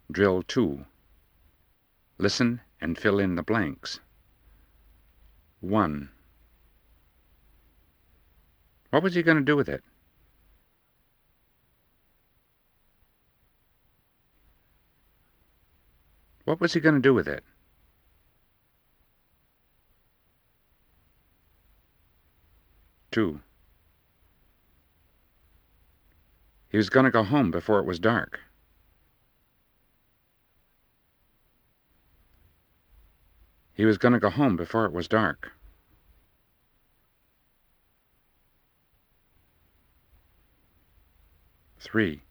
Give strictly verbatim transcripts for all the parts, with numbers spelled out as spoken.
Drill two. Listen and fill in the blanks. one. What was he going to do with it? What was he going to do with it? two. He was going to go home before it was dark. He was going to go home before it was dark. three.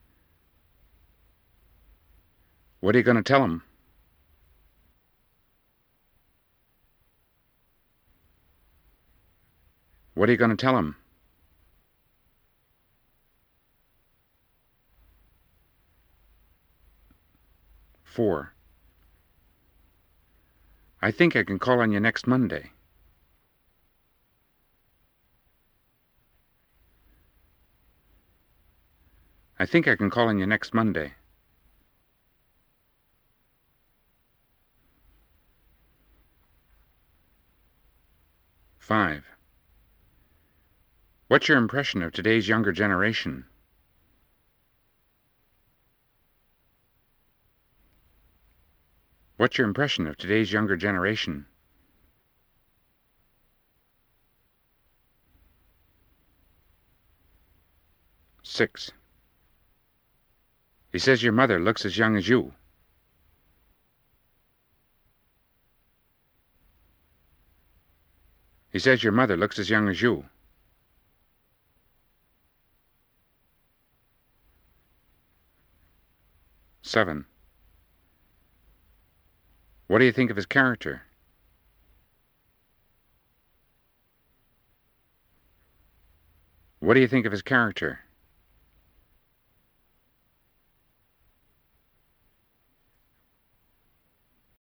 What are you going to tell him? What are you going to tell him? four. I think I can call on you next Monday. I think I can call on you next Monday. five. What's your impression of today's younger generation? What's your impression of today's younger generation? six. He says your mother looks as young as you. He says your mother looks as young as you. seven. What do you think of his character? What do you think of his character?